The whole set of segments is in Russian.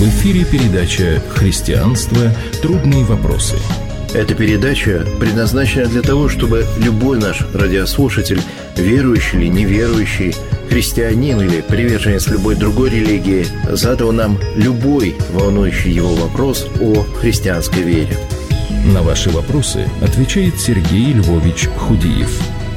В эфире передача «Христианство. Трудные вопросы». Эта передача предназначена для того, чтобы любой наш радиослушатель, верующий или неверующий, христианин или приверженец любой другой религии, задал нам любой волнующий его вопрос о христианской вере. На ваши вопросы отвечает Сергей Львович Худиев.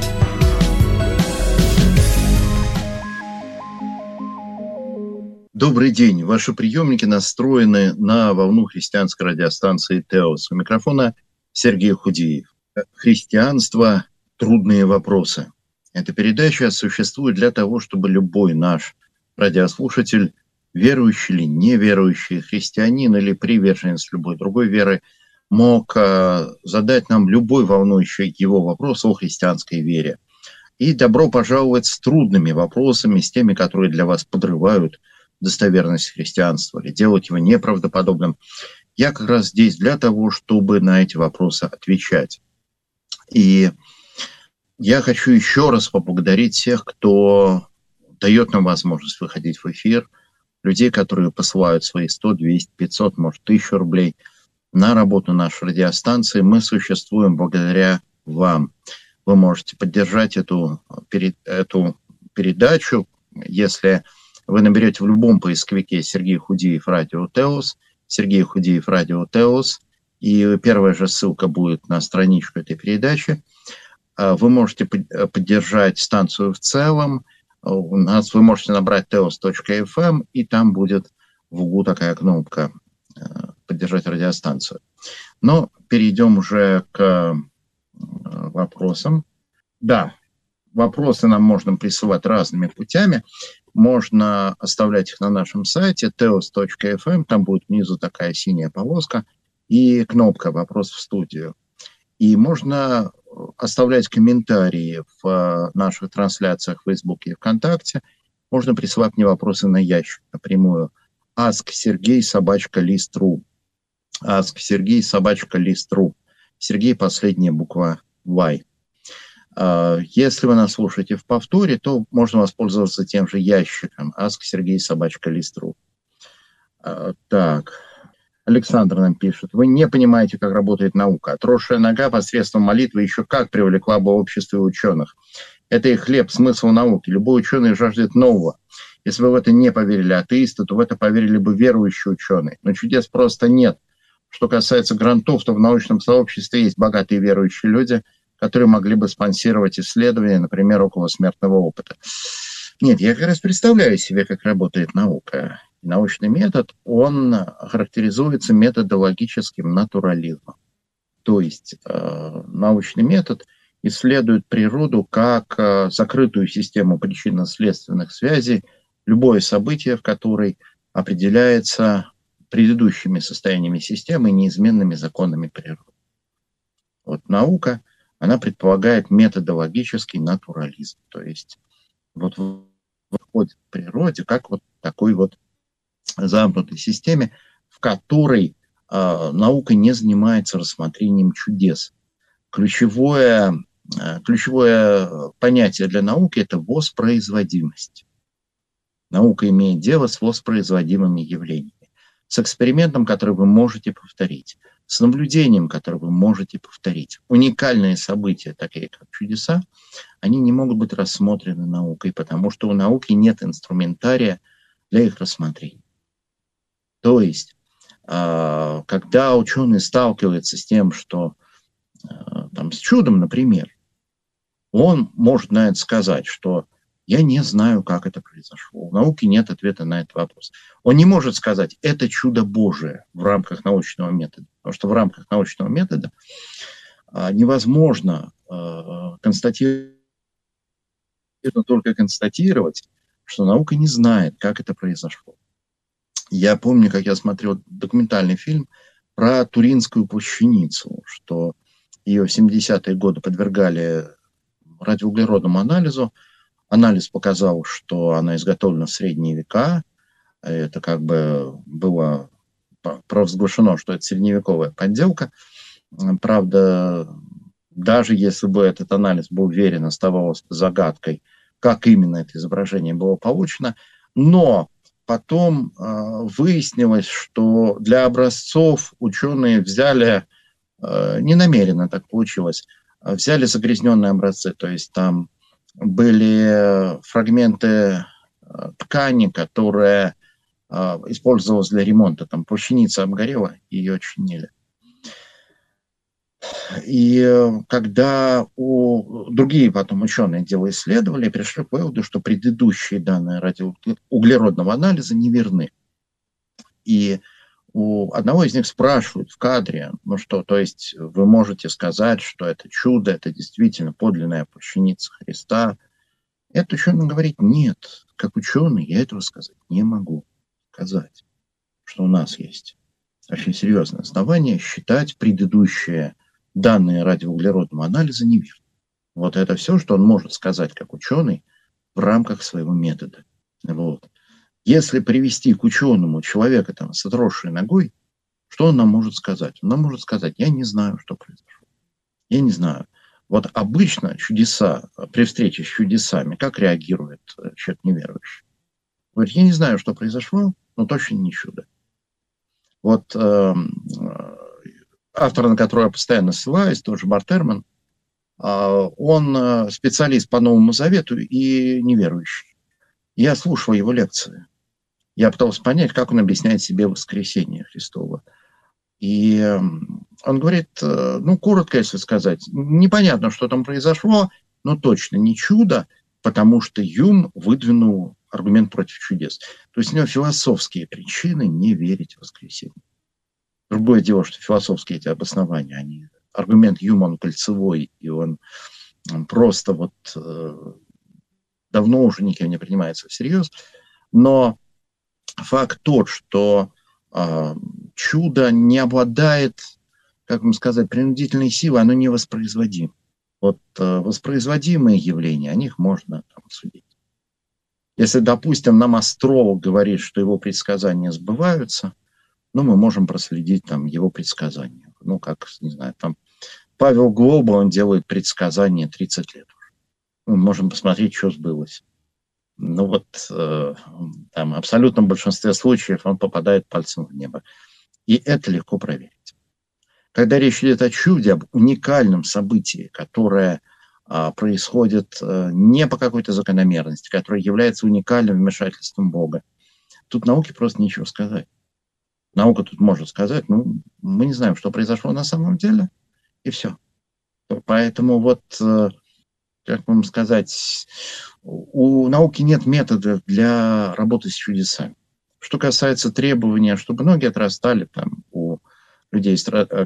Добрый день. Ваши приемники настроены на волну христианской радиостанции «Теос». У микрофона Сергей Худиев. Христианство. Трудные вопросы. Эта передача существует для того, чтобы любой наш радиослушатель, верующий или неверующий, христианин или приверженец любой другой веры, мог задать нам любой волнующий его вопрос о христианской вере. И добро пожаловать с трудными вопросами, с теми, которые для вас подрывают достоверность христианства или делать его неправдоподобным. Я как раз здесь для того, чтобы на эти вопросы отвечать. И я хочу еще раз поблагодарить тех, кто дает нам возможность выходить в эфир, людей, которые посылают свои 100, 200, 500, может, 1000 рублей на работу нашей радиостанции. Мы существуем благодаря вам. Вы можете поддержать эту передачу, если вы наберете в любом поисковике Сергей Худиев Радио Теос, Сергей Худиев Радио Теос, и первая же ссылка будет на страничку этой передачи. Вы можете поддержать станцию в целом. У нас вы можете набрать teos.fm, и там будет в углу такая кнопка «Поддержать радиостанцию». Но перейдем уже к вопросам. Да, вопросы нам можно присылать разными путями. Можно оставлять их на нашем сайте teos.fm, там будет внизу такая синяя полоска и кнопка «Вопрос в студию». И можно оставлять комментарии в наших трансляциях в Facebook и ВКонтакте. Можно присылать мне вопросы на ящик напрямую. asksergey@list.ru. asksergey@list.ru. Сергей, последняя буква Y. Если вы нас слушаете в повторе, то можно воспользоваться тем же ящиком asksergey@list.ru. Так, Александр нам пишет. Вы не понимаете, как работает наука. Отросшая нога посредством молитвы еще как привлекла бы общество ученых. Это и хлеб, смысл науки. Любой ученый жаждет нового. Если бы в это не поверили атеисты, то в это поверили бы верующие ученые. Но чудес просто нет. Что касается грантов, то в научном сообществе есть богатые верующие люди, которые могли бы спонсировать исследования, например, околосмертного опыта. Нет, я как раз представляю себе, как работает наука. Научный метод, он характеризуется методологическим натурализмом. То есть научный метод исследует природу как закрытую систему причинно-следственных связей, любое событие в которой определяется предыдущими состояниями системы и неизменными законами природы. Вот наука, она предполагает методологический натурализм. То есть вот выходит в природе как вот такой вот замкнутой системе, в которой наука не занимается рассмотрением чудес. Ключевое понятие для науки – это воспроизводимость. Наука имеет дело с воспроизводимыми явлениями, с экспериментом, который вы можете повторить, с наблюдением, которое вы можете повторить. Уникальные события, такие как чудеса, они не могут быть рассмотрены наукой, потому что у науки нет инструментария для их рассмотрения. То есть, когда ученый сталкивается с тем, что там, с чудом, например, он может на это сказать, что я не знаю, как это произошло. У науки нет ответа на этот вопрос. Он не может сказать, это чудо Божие в рамках научного метода. Потому что в рамках научного метода невозможно констатировать, только констатировать, что наука не знает, как это произошло. Я помню, как я смотрел документальный фильм про Туринскую плащаницу, что ее в 70-е годы подвергали радиоуглеродному анализу. Анализ показал, что она изготовлена в средние века. Это как бы было провозглашено, что это средневековая подделка. Правда, даже если бы этот анализ был верен, оставалось загадкой, как именно это изображение было получено. Но потом выяснилось, что для образцов ученые взяли, ненамеренно так получилось, взяли загрязненные образцы, то есть там были фрагменты ткани, которая использовалась для ремонта. Там плащаница обгорела, ее чинили. И когда другие потом ученые дело исследовали, пришли к выводу, что предыдущие данные радиоуглеродного анализа неверны. И у одного из них спрашивают в кадре, ну что, то есть вы можете сказать, что это чудо, это действительно подлинная плащаница Христа. Этот ученый говорит, нет, как ученый я этого сказать не могу. Сказать, что у нас есть очень серьезное основание считать предыдущие данные радиоуглеродного анализа неверны. Вот это все, что он может сказать как ученый в рамках своего метода. Вот. Если привести к ученому человека там, с отросшей ногой, что он нам может сказать? Он нам может сказать, я не знаю, что произошло. Я не знаю. Вот обычно чудеса, при встрече с чудесами, как реагирует человек неверующий? Говорит, я не знаю, что произошло, но точно не чудо. Вот автор, на которого я постоянно ссылаюсь, тоже Бартерман, он специалист по Новому Завету и неверующий. Я слушал его лекции. Я пытался понять, как он объясняет себе воскресение Христово. И он говорит, ну, коротко, если сказать, непонятно, что там произошло, но точно не чудо, потому что Юм выдвинул аргумент против чудес. То есть у него философские причины не верить в воскресение. Другое дело, что философские эти обоснования, они, аргумент Юма, он кольцевой, и он просто вот давно уже никем не принимается всерьез. Но факт тот, что чудо не обладает, как вам сказать, принудительной силой, оно не воспроизводимо. Вот воспроизводимые явления, о них можно там судить. Если, допустим, нам астролог говорит, что его предсказания сбываются, ну, мы можем проследить там его предсказания. Ну, как, не знаю, там Павел Глоба, он делает предсказания 30 лет уже. Мы можем посмотреть, что сбылось. Ну, вот там в абсолютном большинстве случаев он попадает пальцем в небо. И это легко проверить. Когда речь идет о чуде, об уникальном событии, которое происходит не по какой-то закономерности, которое является уникальным вмешательством Бога, тут науке просто нечего сказать. Наука тут может сказать, ну, мы не знаем, что произошло на самом деле, и все. Поэтому вот, как вам сказать, у науки нет метода для работы с чудесами. Что касается требования, чтобы ноги отрастали там, у людей,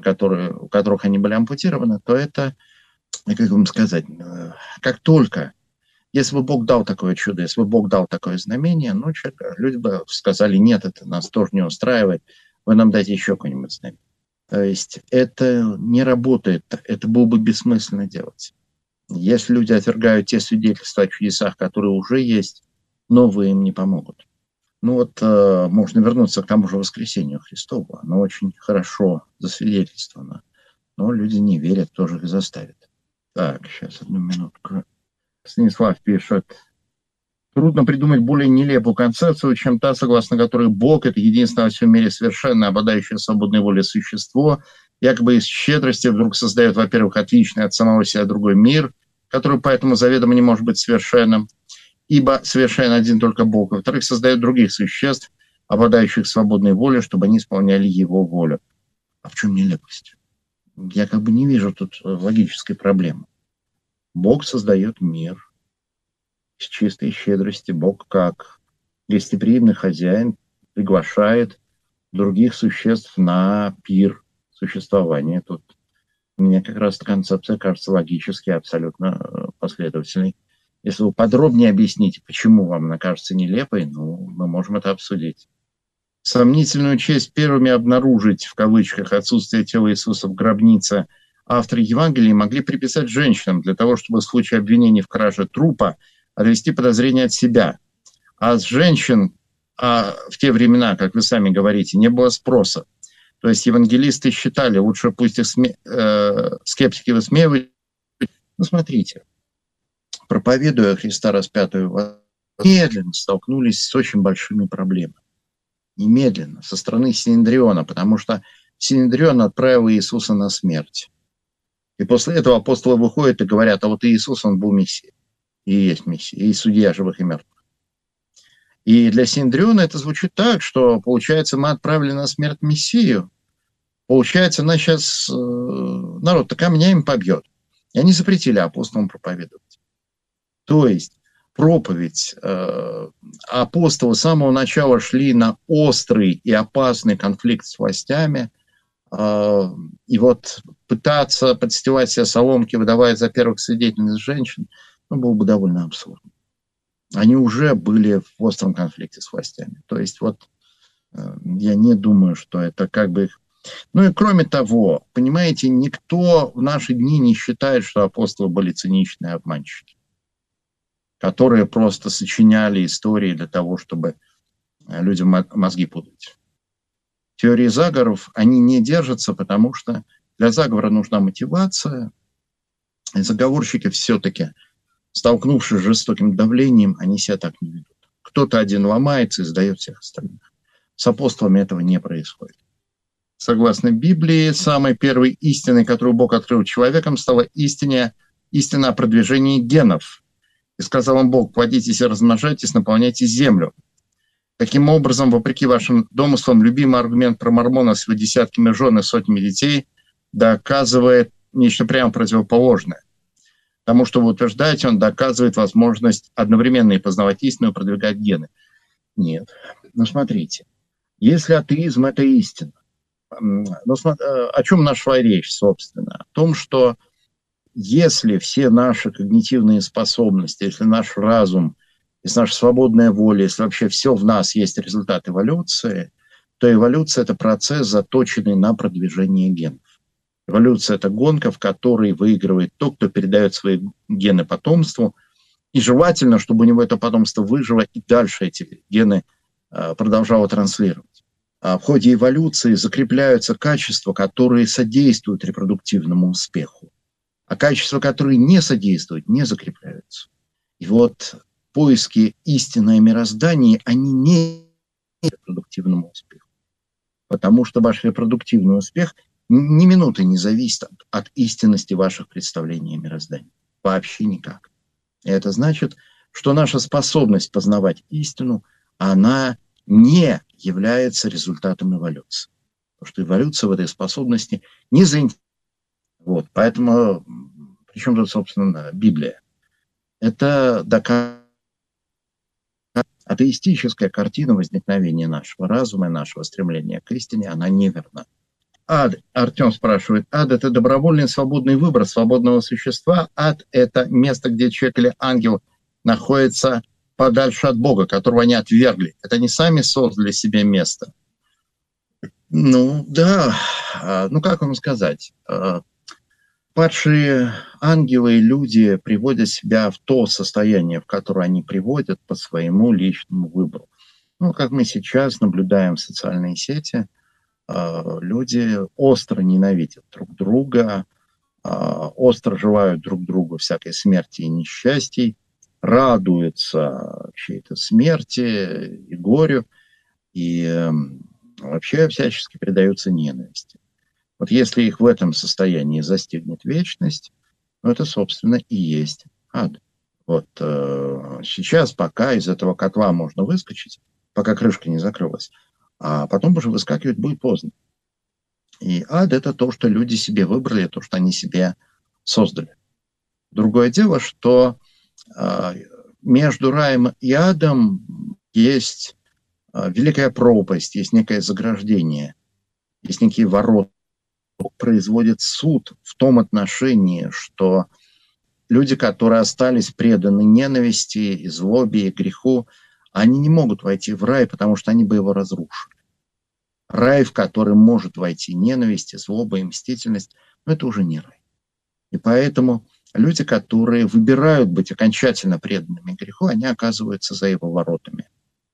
у которых они были ампутированы, то это, как вам сказать, как только, если бы Бог дал такое чудо, если бы Бог дал такое знамение, ну, люди бы сказали, нет, это нас тоже не устраивает, вы нам дайте еще какое-нибудь знамение. То есть это не работает, это было бы бессмысленно делать. Если люди отвергают те свидетельства о чудесах, которые уже есть, новые им не помогут. Ну вот можно вернуться к тому же воскресению Христову. Оно очень хорошо засвидетельствовано. Но люди не верят, тоже их заставят. Так, сейчас, одну минутку. Станислав пишет. Трудно придумать более нелепую концепцию, чем та, согласно которой Бог – это единственное во всем мире совершенно обладающее свободной волей существо, якобы из щедрости вдруг создает, во-первых, отличный от самого себя другой мир, который поэтому заведомо не может быть совершенным, ибо совершен один только Бог. Во-вторых, создает других существ, обладающих свободной волей, чтобы они исполняли его волю. А в чем нелепость? Я как бы не вижу тут логической проблемы. Бог создает мир с чистой щедрости. Бог как гостеприимный хозяин приглашает других существ на пир существования. Тут мне как раз эта концепция кажется логически абсолютно последовательной. Если вы подробнее объясните, почему вам она кажется нелепой, ну, мы можем это обсудить. Сомнительную честь первыми обнаружить, в кавычках, отсутствие тела Иисуса в гробнице авторы Евангелия могли приписать женщинам для того, чтобы в случае обвинения в краже трупа отвести подозрение от себя. А с женщин в те времена, как вы сами говорите, не было спроса. То есть евангелисты считали, лучше пусть их скептики высмеивают. Ну, смотрите, проповедуя Христа распятого немедленно столкнулись с очень большими проблемами. Немедленно, со стороны Синедриона, потому что Синедрион отправил Иисуса на смерть. И после этого апостолы выходят и говорят: а вот Иисус, он был Мессией, и есть Мессия, и судья живых и мертвых. И для Синедриона это звучит так, что, получается, мы отправили на смерть Мессию, получается, нас сейчас народ-то камнями побьет. И они запретили апостолам проповедовать. То есть проповедь апостолы с самого начала шли на острый и опасный конфликт с властями, и вот пытаться подстилать себе соломки, выдавая за первых свидетельниц женщин, было бы довольно абсурдно. Они уже были в остром конфликте с властями. То есть вот я не думаю, что это как бы их... Ну и кроме того, понимаете, никто в наши дни не считает, что апостолы были циничные обманщики, которые просто сочиняли истории для того, чтобы людям мозги путать. Теории заговоров, они не держатся, потому что для заговора нужна мотивация. И заговорщики все-таки, столкнувшись с жестоким давлением, они себя так не ведут. Кто-то один ломается и сдает всех остальных. С апостолами этого не происходит. Согласно Библии, самой первой истиной, которую Бог открыл человеком, стала истина о продвижении генов. И сказал им Бог: плодитесь и размножайтесь, наполняйте землю. Таким образом, вопреки вашим домыслам, любимый аргумент про мормона с его десятками жен и сотнями детей доказывает нечто прямо противоположное. Тому, что вы утверждаете, он доказывает возможность одновременно и познавать истину, и продвигать гены. Нет. Ну, смотрите, если атеизм – это истина, о чем наша речь, собственно? О том, что если все наши когнитивные способности, если наш разум, если наша свободная воля, если вообще все в нас есть результат эволюции, то эволюция – это процесс, заточенный на продвижение генов. Эволюция – это гонка, в которой выигрывает тот, кто передает свои гены потомству, и желательно, чтобы у него это потомство выжило и дальше эти гены продолжало транслировать. В ходе эволюции закрепляются качества, которые содействуют репродуктивному успеху, а качества, которые не содействуют, не закрепляются. И вот поиски истинное мироздание, они не репродуктивному успеху, потому что ваш репродуктивный успех ни минуты не зависит от истинности ваших представлений о мироздании. Вообще никак. И это значит, что наша способность познавать истину, она не является результатом эволюции. Потому что эволюция в этой способности не заинтересована. Вот, поэтому, причем тут, собственно, Библия. Это доказывает атеистическая картина возникновения нашего разума и нашего стремления к истине, она неверна. Ад, Артем спрашивает, ад – это добровольный свободный выбор свободного существа. Ад – это место, где человек или ангел находится подальше от Бога, которого они отвергли. Это они сами создали себе место. Ну, да, ну, как вам сказать? Падшие ангелы и люди приводят себя в то состояние, в которое они приводят по своему личному выбору. Ну, как мы сейчас наблюдаем в социальной сети, люди остро ненавидят друг друга, остро желают друг другу всякой смерти и несчастий, радуются чьей-то смерти и горю, и вообще всячески предаются ненависти. Вот если их в этом состоянии застигнет вечность, ну, это, собственно, и есть ад. Вот сейчас пока из этого котла можно выскочить, пока крышка не закрылась, а потом уже выскакивать будет поздно. И ад – это то, что люди себе выбрали, то, что они себе создали. Другое дело, что между раем и адом есть великая пропасть, есть некое заграждение, есть некие ворота. Бог производит суд в том отношении, что люди, которые остались преданы ненависти, и злобе, и греху, они не могут войти в рай, потому что они бы его разрушили. Рай, в который может войти ненависть, злоба и мстительность, но это уже не рай. И поэтому люди, которые выбирают быть окончательно преданными греху, они оказываются за его воротами.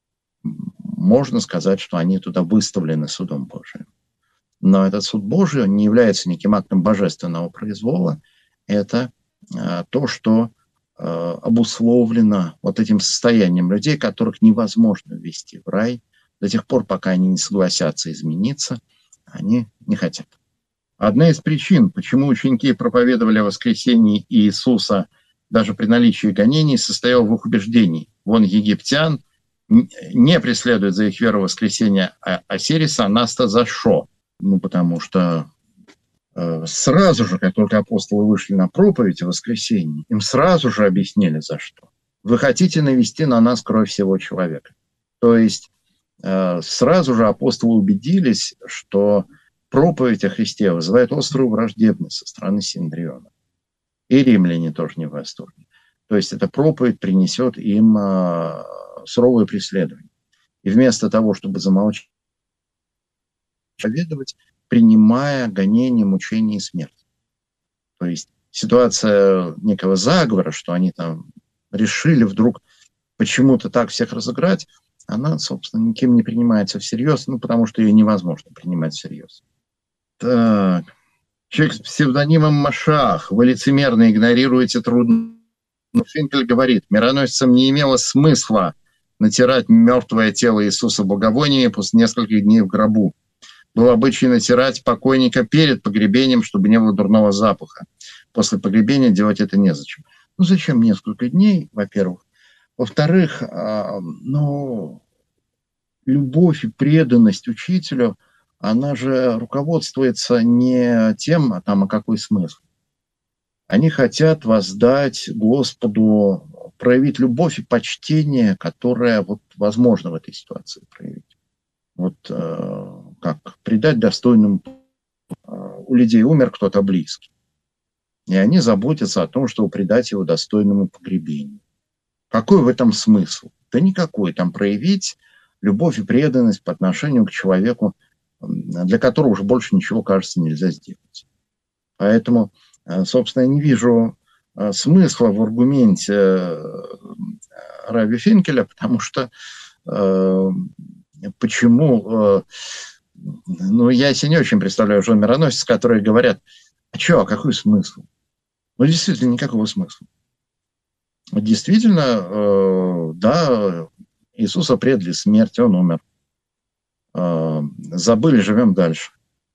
Можно сказать, что они туда выставлены судом Божиим. Но этот суд Божий, он не является неким актом божественного произвола. Это то, что обусловлено вот этим состоянием людей, которых невозможно ввести в рай до тех пор, пока они не согласятся измениться, они не хотят. Одна из причин, почему ученики проповедовали о воскресении Иисуса даже при наличии гонений, состояла в их убеждении. Вон египтян не преследуют за их веру воскресения Осириса, Анаста за Шо. Потому что сразу же, как только апостолы вышли на проповедь о воскресении, им сразу же объяснили, за что. Вы хотите навести на нас кровь всего человека. То есть сразу же апостолы убедились, что проповедь о Христе вызывает острую враждебность со стороны Синедриона. И римляне тоже не в восторге. То есть эта проповедь принесет им суровое преследование. И вместо того, чтобы замолчать, поведовать, принимая гонения, мучения и смерть. То есть ситуация некого заговора, что они там решили вдруг почему-то так всех разыграть, она, собственно, никем не принимается всерьез, потому что ее невозможно принимать всерьез. Так. Человек с псевдонимом Машах. Вы лицемерно игнорируете трудно. Финкель говорит, мироносцам не имело смысла натирать мертвое тело Иисуса благовониями после нескольких дней в гробу. Был обычай натирать покойника перед погребением, чтобы не было дурного запаха. После погребения делать это незачем. Зачем несколько дней, во-первых? Во-вторых, любовь и преданность учителю, она же руководствуется не тем, а какой смысл. Они хотят воздать Господу, проявить любовь и почтение, которое возможно в этой ситуации проявить. Как придать достойному. У людей умер кто-то близкий. И они заботятся о том, чтобы придать его достойному погребению. Какой в этом смысл? Да никакой. Там проявить любовь и преданность по отношению к человеку, для которого уже больше ничего, кажется, нельзя сделать. Поэтому, собственно, я не вижу смысла в аргументе Рави Финкеля, потому что почему... я себе не очень представляю жен мироносцев, которые говорят, а какой смысл? Действительно, никакого смысла. Действительно, да, Иисуса предали смерти, он умер. Забыли, живем дальше.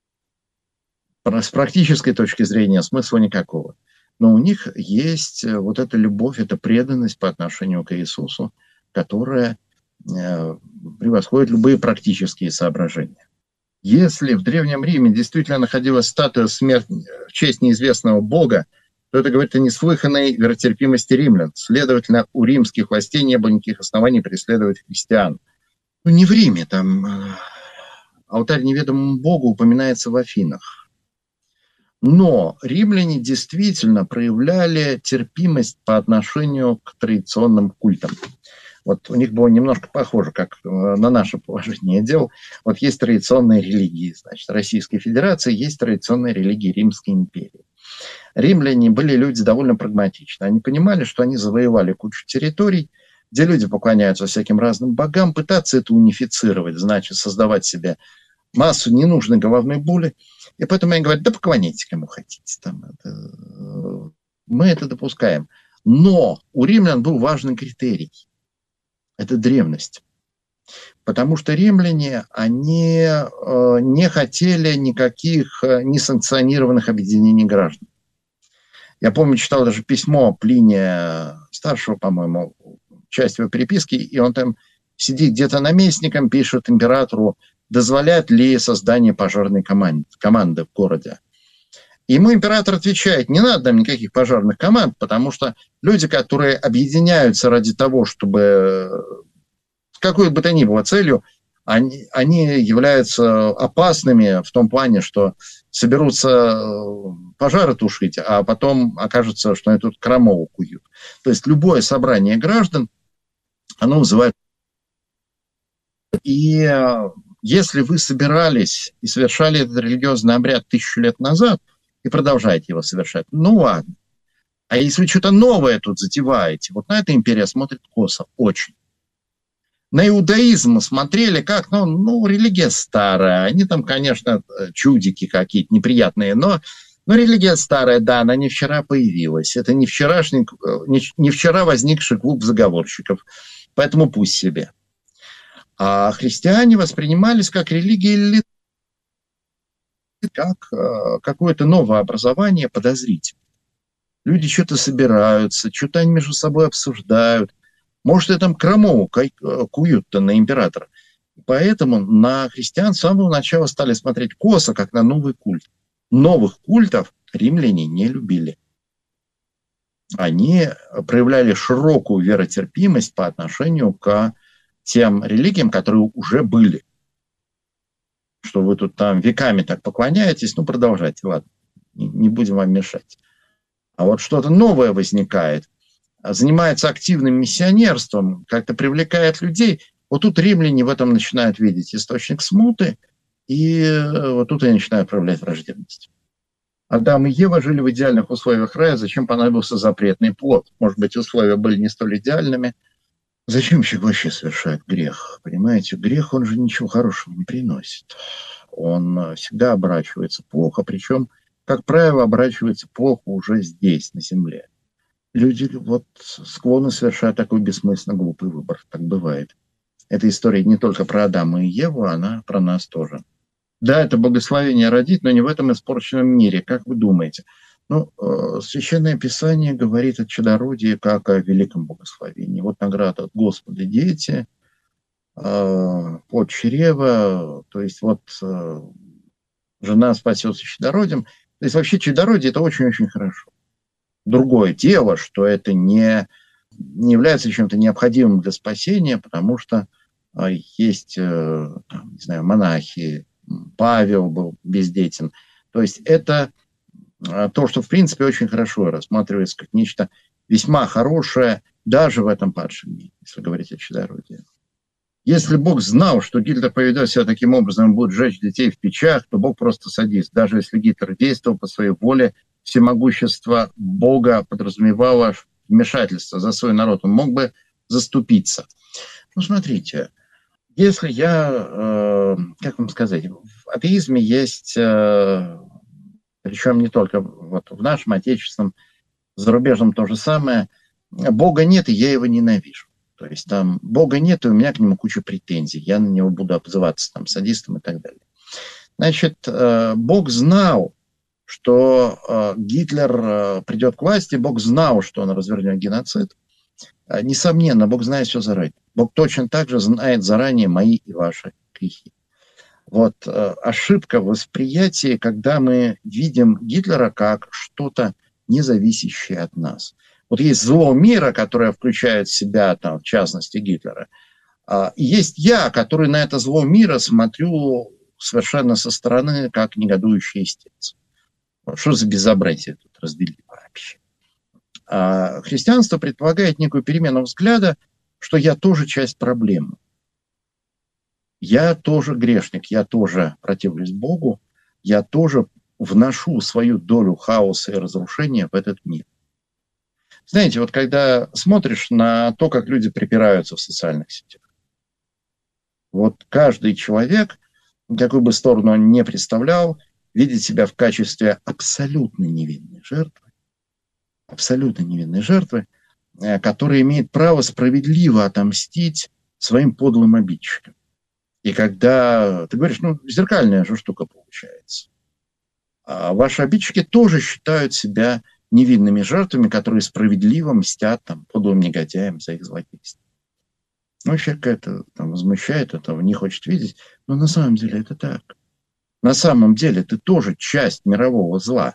С практической точки зрения смысла никакого. Но у них есть эта любовь, эта преданность по отношению к Иисусу, которая превосходит любые практические соображения. Если в Древнем Риме действительно находилась статуя смерти в честь неизвестного бога, то это говорит о неслыханной веротерпимости римлян. Следовательно, у римских властей не было никаких оснований преследовать христиан. Не в Риме, там алтарь неведомому богу упоминается в Афинах. Но римляне действительно проявляли терпимость по отношению к традиционным культам. У них было немножко похоже, как на наше положение дел. Есть традиционные религии, Российской Федерации, есть традиционные религии Римской империи. Римляне были люди довольно прагматичны. Они понимали, что они завоевали кучу территорий, где люди поклоняются всяким разным богам, пытаться это унифицировать, значит, создавать себе массу ненужной головной боли. И поэтому они говорят, да поклоняйтесь кому хотите. Мы это допускаем. Но у римлян был важный критерий. Это древность. Потому что римляне, они не хотели никаких несанкционированных объединений граждан. Я помню, читал даже письмо Плиния Старшего, по-моему, часть его переписки, и он там сидит где-то наместником, пишет императору, дозволяет ли создание пожарной команды в городе. Ему император отвечает, не надо нам никаких пожарных команд, потому что люди, которые объединяются ради того, чтобы с какой бы то ни было целью, они являются опасными в том плане, что соберутся пожары тушить, а потом окажется, что они тут крамолу куют. То есть любое собрание граждан, оно вызывает... И если вы собирались и совершали этот религиозный обряд 1000 лет назад, и продолжаете его совершать, ладно. А если вы что-то новое тут затеваете, на это империя смотрит косо, очень. На иудаизм смотрели как, религия старая, они там, конечно, чудики какие-то неприятные, но Но религия старая, да, она не вчера появилась. Это не вчера возникший клуб заговорщиков. Поэтому пусть себе. А христиане воспринимались как религия элиты, как какое-то новое образование подозрительное. Люди что-то собираются, что-то они между собой обсуждают. Может, и там крамолу куют-то на императора. Поэтому на христиан с самого начала стали смотреть косо, как на новый культ. Новых культов римляне не любили. Они проявляли широкую веротерпимость по отношению к тем религиям, которые уже были. Что вы тут там веками так поклоняетесь, ну, продолжайте, ладно, не будем вам мешать. А вот что-то новое возникает, занимается активным миссионерством, как-то привлекает людей. Вот тут римляне в этом начинают видеть источник смуты, и вот тут они начинают проявлять враждебность. Адам и Ева жили в идеальных условиях рая, зачем понадобился запретный плод? Может быть, условия были не столь идеальными. Зачем человек вообще совершает грех? Понимаете, грех, он же ничего хорошего не приносит. Он всегда оборачивается плохо, причем, как правило, оборачивается плохо уже здесь, на земле. Люди вот склонны совершать такой бессмысленно глупый выбор. Так бывает. Эта история не только про Адама и Еву, она про нас тоже. Да, это благословение родить, но не в этом испорченном мире. Как вы думаете? Ну, Священное Писание говорит о чадородии как о великом благословении. Вот награда от Господа дети, плод чрева, то есть вот жена спасется чадородием. То есть вообще чадородие – это очень-очень хорошо. Другое дело, что это не является чем-то необходимым для спасения, потому что есть, там, не знаю, монахи, Павел был бездетен. То есть это то, что в принципе очень хорошо рассматривается как нечто весьма хорошее даже в этом падшем мире, если говорить о чадородии. Если Бог знал, что Гитлер поведет себя таким образом и будет сжечь детей в печах, то Бог просто садист. Даже если Гитлер действовал по своей воле, всемогущество Бога подразумевало вмешательство за свой народ. Он мог бы заступиться. Ну, смотрите, если я, как вам сказать, в атеизме есть, причем не только вот в нашем отечественном, зарубежном то же самое, Бога нет, и я его ненавижу. То есть там Бога нет, и у меня к нему куча претензий. Я на него буду обзываться там садистом и так далее. Значит, Бог знал, что Гитлер придет к власти, Бог знал, что он развернет геноцид. Несомненно, Бог знает все заранее. Бог точно так же знает заранее мои и ваши грехи. Вот ошибка в восприятии, когда мы видим Гитлера как что-то независящее от нас. Вот есть зло мира, которое включает в себя, там, в частности, Гитлера. И есть я, который на это зло мира смотрю совершенно со стороны, как негодующий истец. Что за безобразие тут развели вообще? Христианство предполагает некую перемену взгляда, что я тоже часть проблемы. Я тоже грешник, я тоже противлюсь Богу, я тоже вношу свою долю хаоса и разрушения в этот мир. Знаете, вот когда смотришь на то, как люди припираются в социальных сетях, вот каждый человек, какую бы сторону он ни представлял, видит себя в качестве абсолютно невинной жертвы, которая имеет право справедливо отомстить своим подлым обидчикам. И когда ты говоришь, ну, зеркальная же штука получается. А ваши обидчики тоже считают себя невинными жертвами, которые справедливо мстят там, подлым негодяям за их злодейство. Ну, человек это там, возмущает, этого не хочет видеть, но на самом деле это так. На самом деле ты тоже часть мирового зла.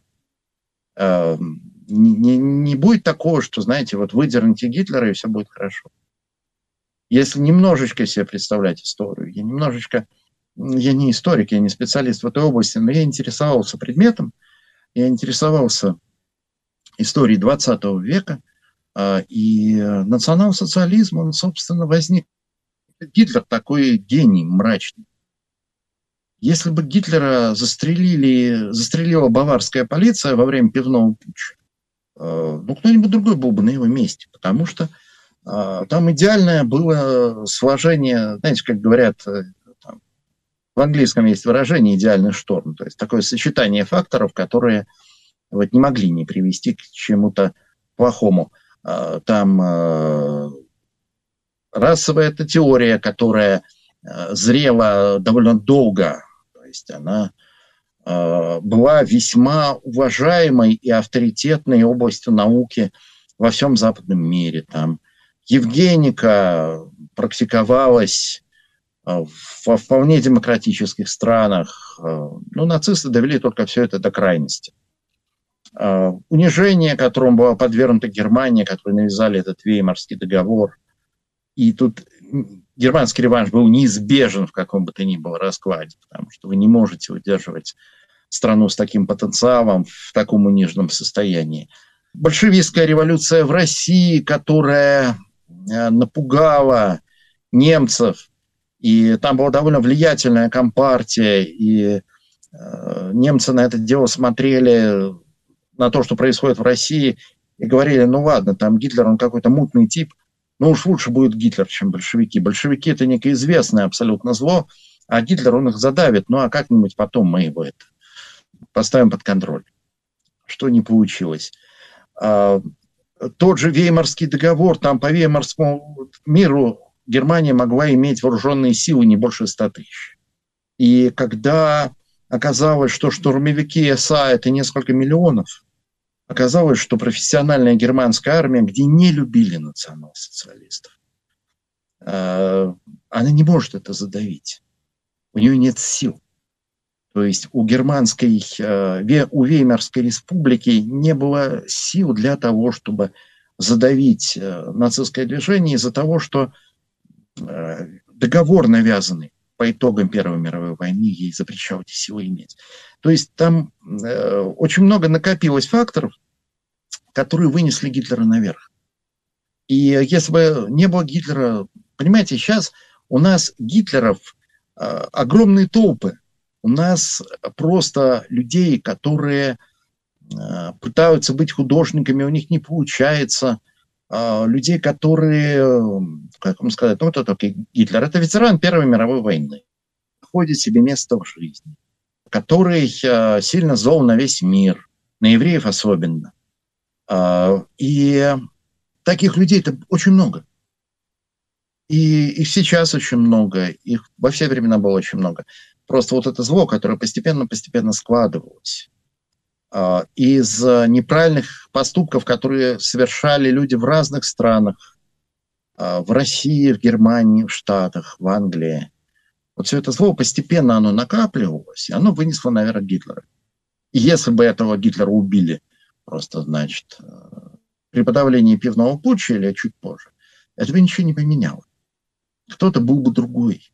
Не будет такого, что, знаете, вот выдерните Гитлера, и все будет хорошо. Если немножечко себе представлять историю, я не историк, я не специалист в этой области, но я интересовался предметом, я интересовался историей 20 века, и национал-социализм, он, собственно, возник. Гитлер такой гений мрачный. Если бы Гитлера застрелила баварская полиция во время пивного путча, ну, кто-нибудь другой был бы на его месте, потому что там идеальное было сложение, знаете, как говорят, там, в английском есть выражение «идеальный шторм», то есть такое сочетание факторов, которые вот, не могли не привести к чему-то плохому. Там расовая эта теория, которая зрела довольно долго, то есть она была весьма уважаемой и авторитетной областью науки во всем западном мире. Там евгеника практиковалась во вполне демократических странах. Ну, нацисты довели только все это до крайности. Унижение, которому была подвергнута Германия, которые навязали этот Веймарский договор. И тут германский реванш был неизбежен в каком бы то ни было раскладе, потому что вы не можете удерживать страну с таким потенциалом в таком униженном состоянии. Большевистская революция в России, которая напугала немцев, и там была довольно влиятельная компартия, и немцы на это дело смотрели, на то, что происходит в России, и говорили, ну ладно, там Гитлер, он какой-то мутный тип, но уж лучше будет Гитлер, чем большевики. Большевики – это некое известное абсолютно зло, а Гитлер, он их задавит, ну а как-нибудь потом мы его это поставим под контроль. Что не получилось. Тот же Веймарский договор, там по Веймарскому миру Германия могла иметь вооруженные силы не больше 100 тысяч. И когда оказалось, что штурмовики СА – это несколько миллионов, оказалось, что профессиональная германская армия, где не любили национал-социалистов, она не может это задавить. У нее нет сил. То есть у Веймарской республики не было сил для того, чтобы задавить нацистское движение из-за того, что договор, навязанный по итогам Первой мировой войны, ей запрещал эти силы иметь. То есть там очень много накопилось факторов, которые вынесли Гитлера наверх. И если бы не было Гитлера, понимаете, сейчас у нас Гитлеров огромные толпы. У нас просто людей, которые пытаются быть художниками, у них не получается. Людей, которые, как вам сказать, ну, кто такой Гитлер? Это ветеран Первой мировой войны. Находит себе место в жизни. Который сильно зол на весь мир, на евреев особенно. И таких людей-то очень много. И их сейчас очень много, их во все времена было очень много. Просто вот это зло, которое постепенно складывалось из неправильных поступков, которые совершали люди в разных странах, в России, в Германии, в Штатах, в Англии. Вот все это зло постепенно оно накапливалось, и оно вынесло наверх Гитлера. И если бы этого Гитлера убили просто, значит, при подавлении пивного путча или чуть позже, это бы ничего не поменяло. Кто-то был бы другой.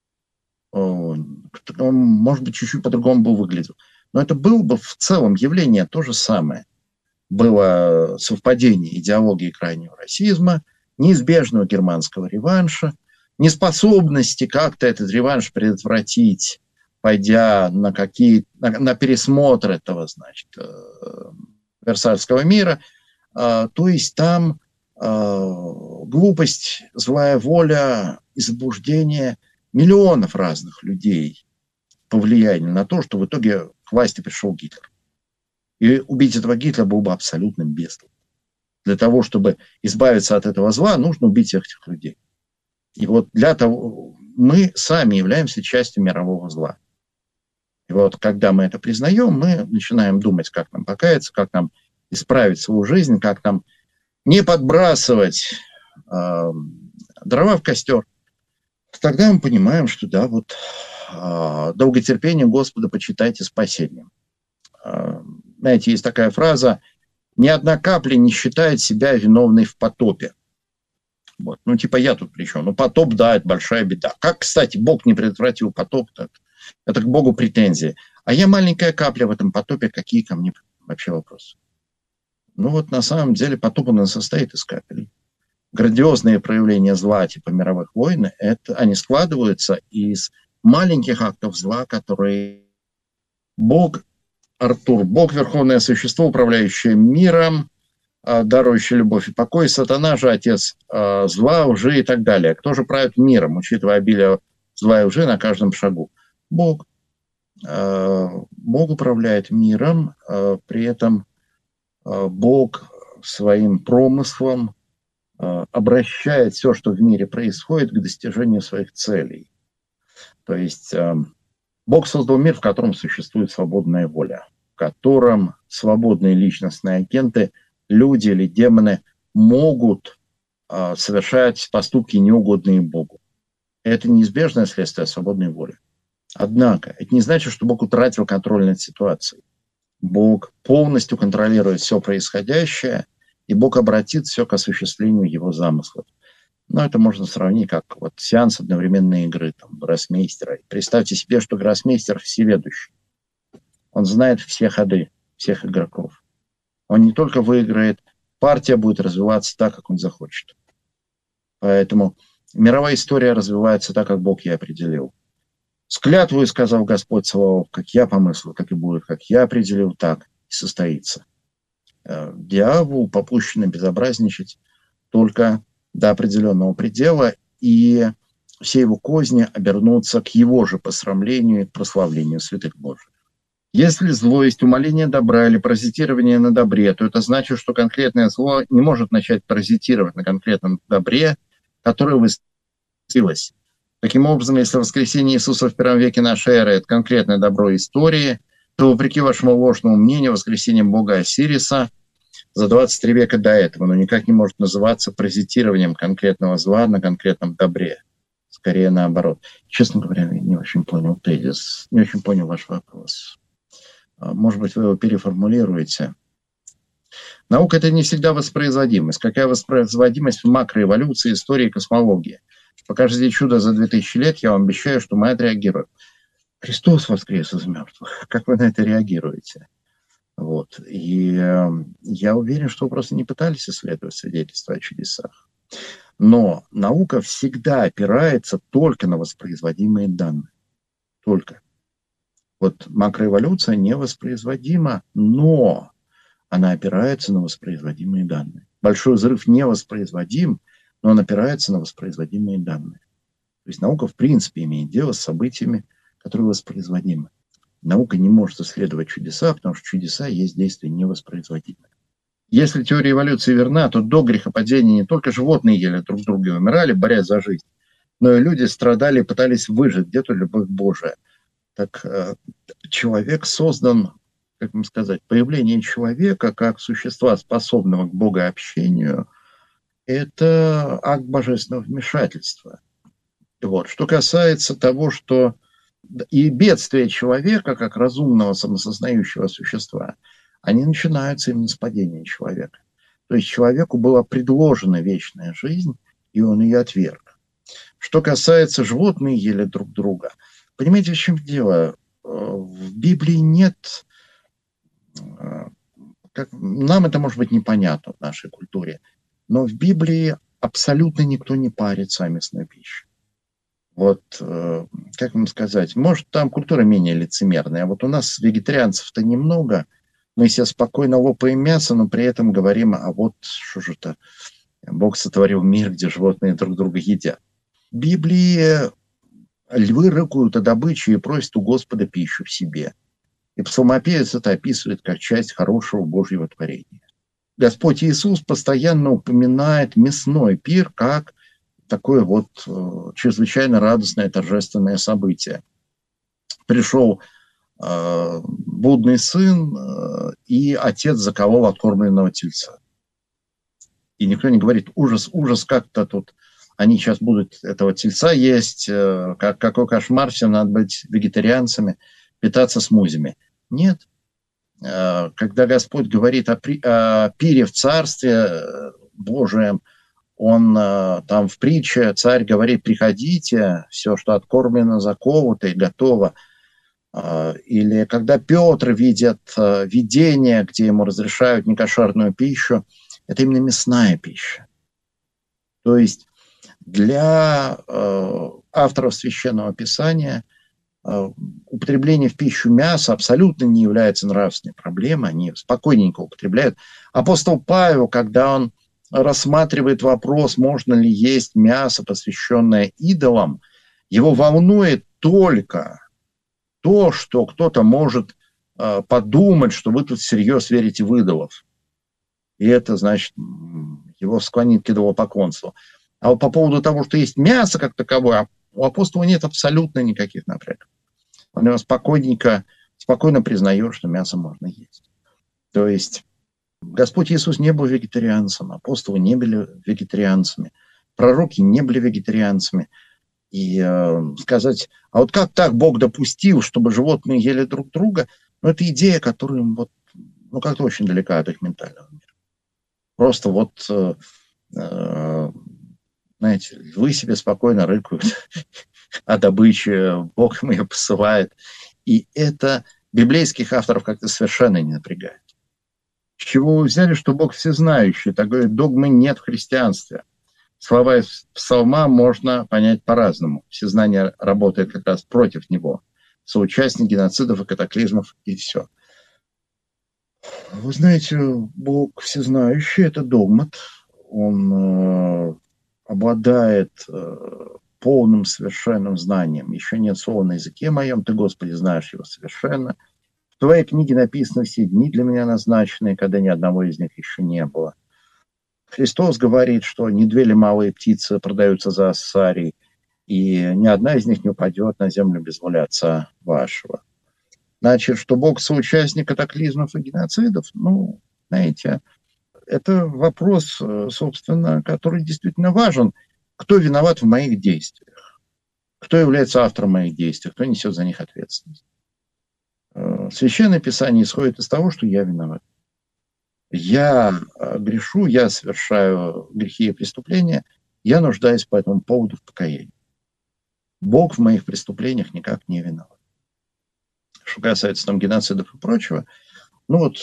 Он, может быть, чуть-чуть по-другому бы выглядел. Но это было бы в целом явление то же самое. Было совпадение идеологии крайнего расизма, неизбежного германского реванша, неспособности как-то этот реванш предотвратить, пойдя на пересмотр этого, значит, Версальского мира. То есть там глупость, злая воля и заблуждение миллионов разных людей повлияли на то, что в итоге к власти пришел Гитлер. И убить этого Гитлера было бы абсолютным безумием. Для того, чтобы избавиться от этого зла, нужно убить всех этих людей. И вот для того мы сами являемся частью мирового зла. И вот когда мы это признаем, мы начинаем думать, как нам покаяться, как нам исправить свою жизнь, как нам не подбрасывать дрова в костер. Тогда мы понимаем, что да, вот долготерпение Господа почитайте спасением. Знаете, есть такая фраза: ни одна капля не считает себя виновной в потопе. Вот. Ну, типа, я тут при чем? Ну, потоп, да, это большая беда. Как, кстати, Бог не предотвратил потоп-то? Это к Богу претензии. А я маленькая капля в этом потопе, какие ко мне вообще вопросы? Ну, вот на самом деле потоп у нас состоит из капель. Грандиозные проявления зла, типа мировых войн, они складываются из маленьких актов зла, которые Бог, Артур, Бог, Верховное Существо, управляющее миром, дарующий любовь и покой, сатана же отец зла, лжи и так далее. Кто же правит миром, учитывая обилие зла и лжи на каждом шагу? Бог. Бог управляет миром, при этом Бог своим промыслом обращает все, что в мире происходит, к достижению своих целей. То есть Бог создал мир, в котором существует свободная воля, в котором свободные личностные агенты, люди или демоны, могут совершать поступки, неугодные Богу. Это неизбежное следствие свободной воли. Однако, это не значит, что Бог утратил контроль над ситуацией. Бог полностью контролирует все происходящее, и Бог обратит все к осуществлению его замыслов. Но это можно сравнить как вот сеанс одновременной игры там, гроссмейстера. Представьте себе, что гроссмейстер всеведущий. Он знает все ходы всех игроков. Он не только выиграет, партия будет развиваться так, как он захочет. Поэтому мировая история развивается так, как Бог ей определил. «С клятвою, сказал Господь Саваоф, как я помыслил, так и будет, как я определил, так и состоится». Дьяволу попущено безобразничать только до определенного предела, и все его козни обернутся к его же посрамлению и к прославлению святых Божьих. Если зло есть умаление добра или паразитирование на добре, то это значит, что конкретное зло не может начать паразитировать на конкретном добре, которое воскресилось. Таким образом, если воскресение Иисуса в первом веке нашей эры – это конкретное добро истории, то, вопреки вашему ложному мнению, воскресение бога Осириса за 23 века до этого, но никак не может называться паразитированием конкретного зла на конкретном добре. Скорее наоборот. Честно говоря, я не очень понял тезис, не очень понял ваш вопрос. Может быть, вы его переформулируете. Наука – это не всегда воспроизводимость. Какая воспроизводимость в макроэволюции, истории и космологии? Покажите чудо за 2000 лет, я вам обещаю, что мы отреагируем. Христос воскрес из мертвых. Как вы на это реагируете? Вот. И я уверен, что вы просто не пытались исследовать свидетельства о чудесах. Но наука всегда опирается только на воспроизводимые данные. Только. Вот макроэволюция невоспроизводима, но она опирается на воспроизводимые данные. Большой взрыв невоспроизводим, но он опирается на воспроизводимые данные. То есть наука в принципе имеет дело с событиями, которые воспроизводимы. Наука не может исследовать чудеса, потому что чудеса есть действия невоспроизводимые. Если теория эволюции верна, то до грехопадения не только животные ели друг друга и умирали, борясь за жизнь, но и люди страдали и пытались выжить. Где-то любовь Божия. Так человек создан, как вам сказать, появление человека как существа, способного к богообщению, это акт божественного вмешательства. Вот. Что касается того, что и бедствия человека, как разумного самосознающего существа, они начинаются именно с падения человека. То есть человеку была предложена вечная жизнь, и он ее отверг. Что касается животных, ели друг друга. Понимаете, в чем дело? В Библии нет... Нам это может быть непонятно в нашей культуре, но в Библии абсолютно никто не парится о мясной пище. Вот, как вам сказать, может, там культура менее лицемерная, а вот у нас вегетарианцев-то немного, мы себе спокойно лопаем мясо, но при этом говорим, а вот что же это, Бог сотворил мир, где животные друг друга едят. В Библии львы рыкают о добыче и просят у Господа пищу в себе. И псалмопевец это описывает как часть хорошего Божьего творения. Господь Иисус постоянно упоминает мясной пир как такое вот чрезвычайно радостное торжественное событие. Пришел блудный сын, и отец заколол откормленного тельца. И никто не говорит, ужас, ужас, как-то тут они сейчас будут этого тельца есть, какой кошмар, всем надо быть вегетарианцами, питаться смузями. Нет. Когда Господь говорит о пире в Царстве Божием, он там в притче, царь говорит, приходите, все, что откормлено, заковано и готово. Или когда Петр видит видение, где ему разрешают некошерную пищу, это именно мясная пища. То есть для авторов Священного Писания употребление в пищу мяса абсолютно не является нравственной проблемой, они спокойненько употребляют. Апостол Павел, когда он рассматривает вопрос, можно ли есть мясо, посвященное идолам, его волнует только то, что кто-то может подумать, что вы тут всерьез верите в идолов. и это, значит, его склонит к идолопоклонству. А вот по поводу того, что есть мясо как таковое, у апостола нет абсолютно никаких напрягов. Он его спокойно признает, что мясо можно есть. То есть Господь Иисус не был вегетарианцем, апостолы не были вегетарианцами, пророки не были вегетарианцами. И сказать, а вот как так Бог допустил, чтобы животные ели друг друга, ну, это идея, которая вот, ну, как-то очень далека от их ментального мира. Просто вот, знаете, львы себе спокойно рыкают о добыче, Бог им ее посылает. И это библейских авторов как-то совершенно не напрягает. С чего вы взяли, что Бог всезнающий? Такой догмы нет в христианстве. Слова из псалма можно понять по-разному. Всезнание работает как раз против него. Соучастник геноцидов и катаклизмов, и все. Вы знаете, Бог всезнающий, это догмат. Он обладает полным совершенным знанием. Еще нет слова на языке моем, ты, Господи, знаешь его совершенно. В твоей книге написаны все дни для меня назначенные, когда ни одного из них еще не было. Христос говорит, что не две ли малые птицы продаются за ассарий, и ни одна из них не упадет на землю без воли Отца вашего. Значит, что Бог соучастник катаклизмов и геноцидов, ну, знаете, это вопрос, собственно, который действительно важен. Кто виноват в моих действиях? Кто является автором моих действий? Кто несет за них ответственность? Священное Писание исходит из того, что я виноват. Я грешу, я совершаю грехи и преступления, я нуждаюсь по этому поводу в покаянии. Бог в моих преступлениях никак не виноват. Что касается там геноцидов и прочего, ну вот,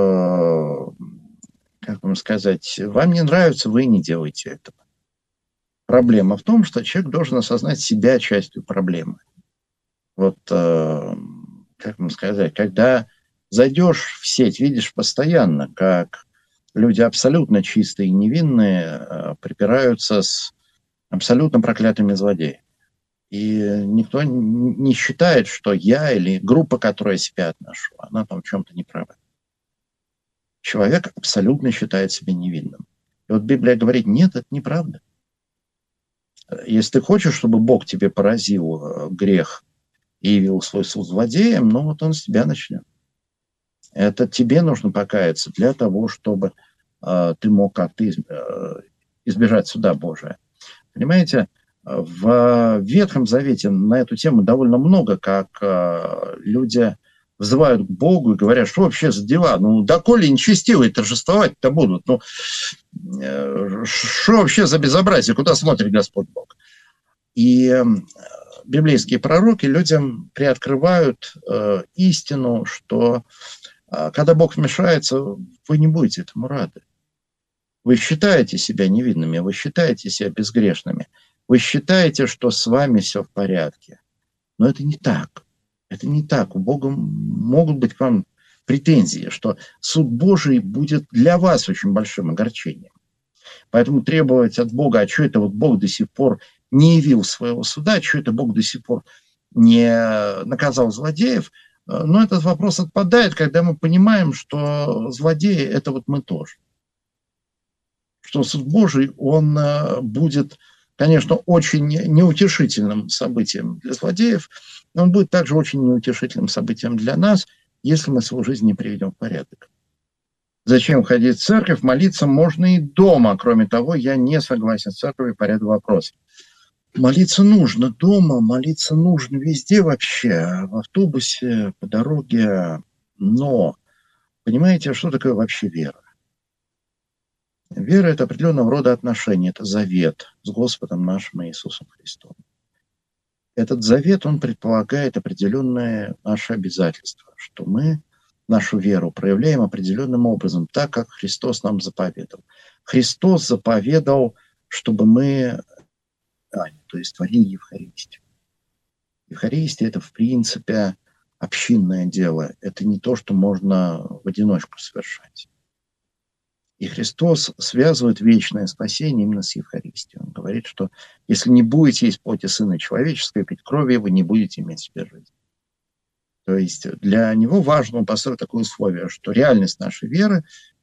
как вам сказать, вам не нравится, вы не делаете этого. Проблема в том, что человек должен осознать себя частью проблемы. Вот, как вам сказать, когда зайдешь в сеть, видишь постоянно, как люди абсолютно чистые и невинные припираются с абсолютно проклятыми злодеями. И никто не считает, что я или группа, к которой я себя отношу, она там в чем-то не права. Человек абсолютно считает себя невинным. И вот Библия говорит, нет, это неправда. Если ты хочешь, чтобы Бог тебе поразил грех и явил свой суд злодеем, ну вот он с тебя начнет. Это тебе нужно покаяться для того, чтобы ты мог как-то избежать суда Божия. Понимаете, в Ветхом Завете на эту тему довольно много, как люди взывают к Богу и говорят, что вообще за дела? Ну, доколе нечестивые торжествовать-то будут? Ну, что вообще за безобразие? Куда смотрит Господь Бог? И библейские пророки людям приоткрывают истину, что когда Бог вмешается, вы не будете этому рады. Вы считаете себя невинными, вы считаете себя безгрешными, вы считаете, что с вами все в порядке. Но это не так. Это не так. У Бога могут быть к вам претензии, что суд Божий будет для вас очень большим огорчением. Поэтому требовать от Бога, а что это вот Бог до сих пор не явил своего суда, что это Бог до сих пор не наказал злодеев, но этот вопрос отпадает, когда мы понимаем, что злодеи – это вот мы тоже. Что суд Божий, он будет, конечно, очень неутешительным событием для злодеев, но он будет также очень неутешительным событием для нас, если мы свою жизнь не приведем в порядок. Зачем ходить в церковь? Молиться можно и дома. Кроме того, я не согласен с церковью по ряду вопросов. Молиться нужно дома, молиться нужно везде вообще, в автобусе, по дороге. Но, понимаете, что такое вообще вера? Вера – это определенного рода отношения, это завет с Господом нашим Иисусом Христом. Этот завет, он предполагает определенные наши обязательства, что мы нашу веру проявляем определенным образом, так, как Христос нам заповедал. Христос заповедал, чтобы мы, то есть творили Евхаристию. Евхаристия – это, в принципе, общинное дело. Это не то, что можно в одиночку совершать. И Христос связывает вечное спасение именно с Евхаристией. Он говорит, что если не будете есть плоти Сына Человеческого, пить крови, вы не будете иметь в себе жизнь. То есть для него важно, он поставил такое условие, что реальность нашей веры,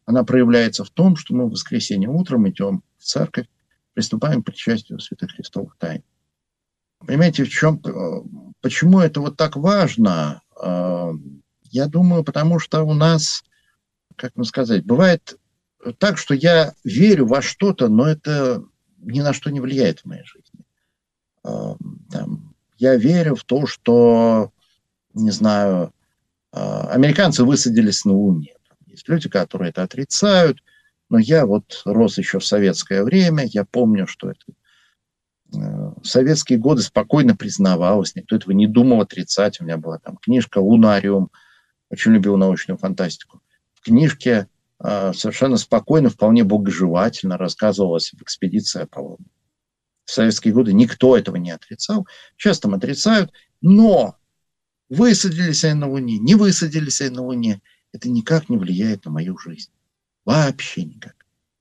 Она проявляется в том, что мы в воскресенье утром идем в церковь, приступаем к причастию святых христовых тайн. Понимаете, почему это вот так важно? Я думаю, потому что у нас, как вам сказать, бывает так, что я верю во что-то, но это ни на что не влияет в моей жизни. Я верю в то, что, не знаю, американцы высадились на Луне. Есть люди, которые это отрицают, но я вот рос еще в советское время, я помню, что это в советские годы спокойно признавалось, никто этого не думал отрицать. У меня была там книжка «Лунариум», очень любил научную фантастику. В книжке совершенно спокойно, вполне богожелательно рассказывалось об экспедиции Аполлона. В советские годы никто этого не отрицал. Сейчас там отрицают, но высадились они на Луне, не высадились они на Луне, это никак не влияет на мою жизнь. Вообще никак.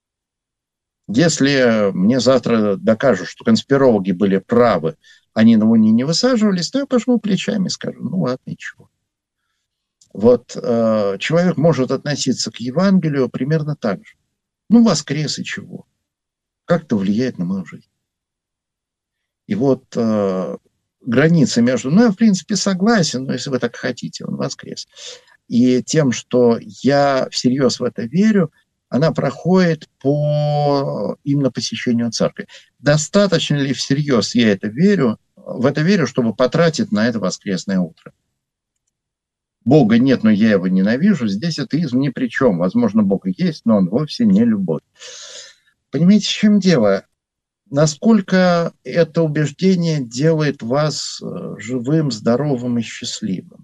Если мне завтра докажут, что конспирологи были правы, они на Луне не высаживались, то я пожму плечами и скажу, ну ладно, ничего. Вот человек может относиться к Евангелию примерно так же. Ну, воскрес и чего? Как это влияет на мою жизнь? И вот граница между... Ну, я, в принципе, согласен, но если вы так хотите, он воскрес. И тем, что я всерьез в это верю, она проходит по именно посещению церкви. Достаточно ли всерьез я в это верю, чтобы потратить на это воскресное утро? Бога нет, но я его ненавижу. Здесь атеизм ни при чем. Возможно, Бог и есть, но он вовсе не любовь. Понимаете, в чем дело? Насколько это убеждение делает вас живым, здоровым и счастливым?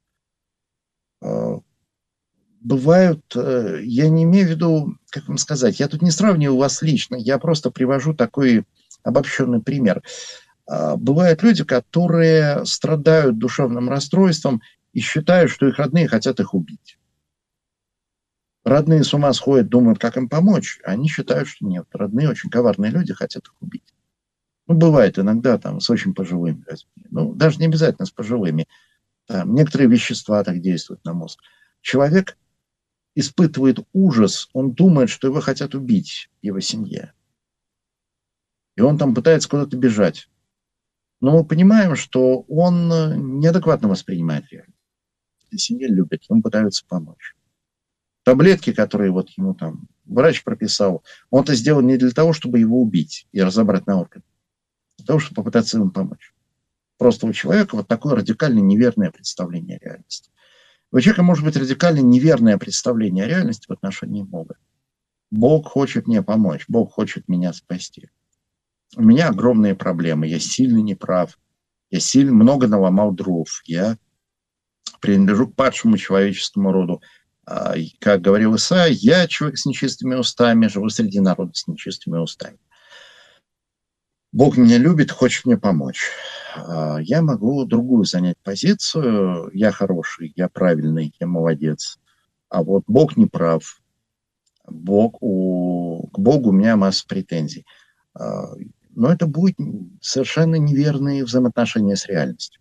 Бывают, я не имею в виду, как вам сказать, я тут не сравниваю вас лично, я просто привожу такой обобщенный пример. Бывают люди, которые страдают душевным расстройством и считают, что их родные хотят их убить. Родные с ума сходят, думают, как им помочь, а они считают, что нет, родные очень коварные люди хотят их убить. Ну, бывает иногда там с очень пожилыми людьми, ну, даже не обязательно с пожилыми. Там, некоторые вещества так действуют на мозг. Человек испытывает ужас, он думает, что его хотят убить, его семье. И он там пытается куда-то бежать. Но мы понимаем, что он неадекватно воспринимает реальность. И семья любит, ему пытаются помочь. Таблетки, которые вот ему там врач прописал, он это сделал не для того, чтобы его убить и разобрать на органы, а для того, чтобы попытаться ему помочь. Просто у человека вот такое радикально неверное представление о реальности. У человека может быть радикально неверное представление о реальности в отношении Бога. Бог хочет мне помочь, Бог хочет меня спасти. У меня огромные проблемы, я сильно неправ, я сильно много наломал дров, я принадлежу к падшему человеческому роду. Как говорил Исаия, я человек с нечистыми устами, живу среди народа с нечистыми устами. Бог меня любит, хочет мне помочь. Я могу другую занять позицию. Я хороший, я правильный, я молодец. А вот Бог не прав. К Богу у меня масса претензий. Но это будет совершенно неверные взаимоотношения с реальностью.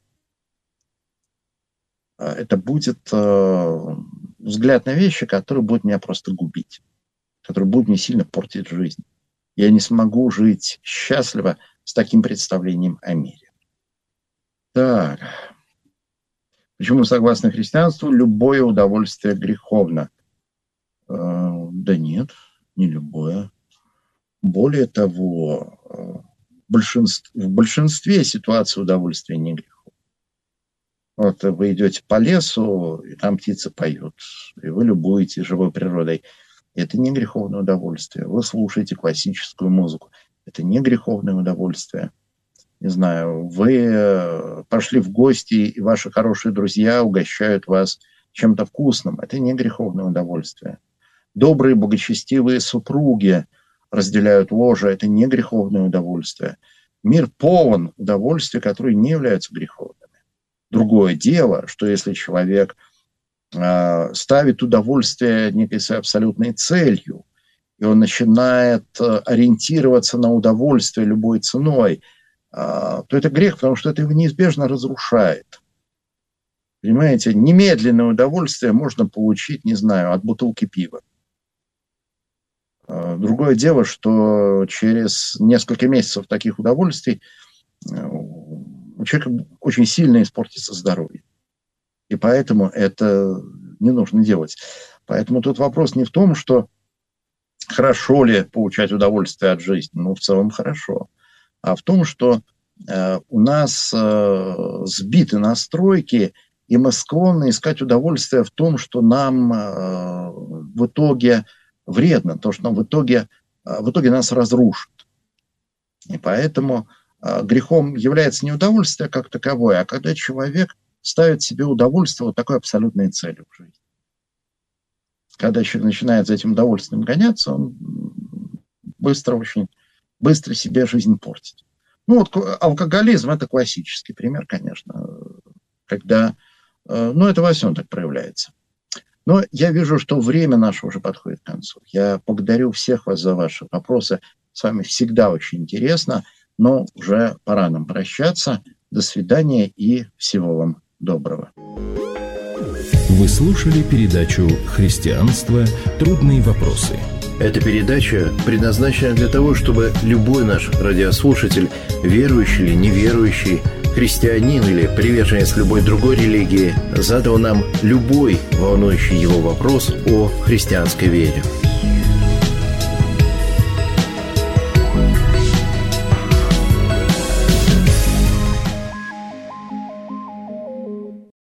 Это будет взгляд на вещи, которые будут меня просто губить, которые будут мне сильно портить жизнь. Я не смогу жить счастливо с таким представлением о мире. Так. Почему, согласно христианству, любое удовольствие греховно? Да нет, не любое. Более того, в большинстве ситуаций удовольствие не греховно. Вот вы идете по лесу, и там птицы поют, и вы любуетесь живой природой. Это не греховное удовольствие. Вы слушаете классическую музыку. Это не греховное удовольствие. Не знаю, вы пошли в гости, и ваши хорошие друзья угощают вас чем-то вкусным. Это не греховное удовольствие. Добрые, благочестивые супруги разделяют ложе. Это не греховное удовольствие. Мир полон удовольствий, которые не являются греховными. Другое дело, что если человек ставит удовольствие некой своей абсолютной целью, и он начинает ориентироваться на удовольствие любой ценой, то это грех, потому что это его неизбежно разрушает. Понимаете, немедленное удовольствие можно получить, не знаю, от бутылки пива. Другое дело, что через несколько месяцев таких удовольствий у человека очень сильно испортится здоровье. И поэтому это не нужно делать. Поэтому тут вопрос не в том, что хорошо ли получать удовольствие от жизни, в целом хорошо, а в том, что у нас сбиты настройки, и мы склонны искать удовольствие в том, что нам в итоге вредно, то, что нам в итоге нас разрушит. И поэтому грехом является не удовольствие как таковое, а когда человек ставит себе удовольствие вот такой абсолютной целью в жизни. Когда человек начинает за этим удовольствием гоняться, он очень быстро себе жизнь портит. Алкоголизм – это классический пример, конечно, когда, это во всем так проявляется. Но я вижу, что время наше уже подходит к концу. Я благодарю всех вас за ваши вопросы. С вами всегда очень интересно, но уже пора нам прощаться. До свидания и всего вам доброго. Вы слушали передачу «Христианство. Трудные вопросы». Эта передача предназначена для того, чтобы любой наш радиослушатель, верующий или неверующий, христианин или приверженец любой другой религии, задал нам любой волнующий его вопрос о христианской вере.